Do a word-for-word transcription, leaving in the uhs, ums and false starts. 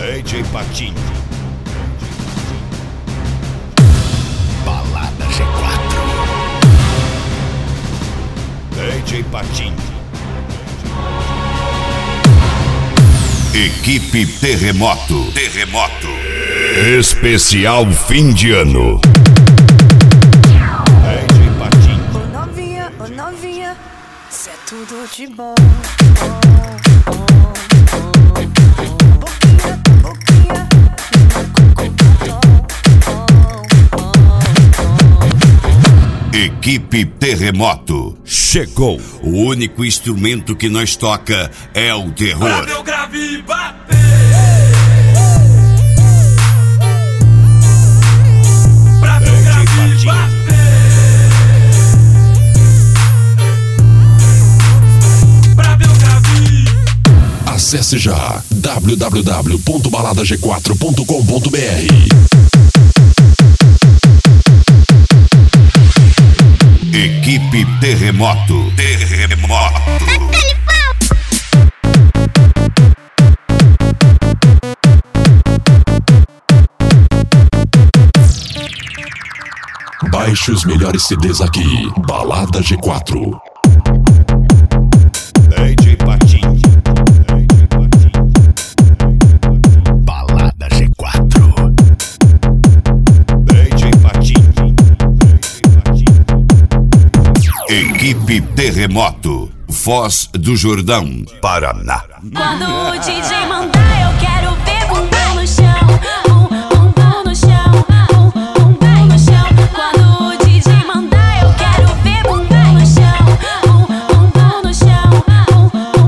D J Patinho. Balada G quatro. D J Patinho. Equipe Terremoto. Terremoto. Especial fim de ano. D J Patinho. Ô novinha, ô novinha, cê é tudo de bom. Equipe Terremoto. Chegou. O único instrumento que nós toca é o terror. Pra meu grave bater. Pra meu grave bater. Pra meu grave. Acesse já w w w ponto balada g quatro ponto com ponto b r. Equipe Terremoto. Terremoto. Baixe os melhores C Ds aqui. Balada G quatro. D J Patinho. Balada G quatro. D J Patinho. Equipe Terremoto. Foz do Jordão, Paraná. Quando o D J mandar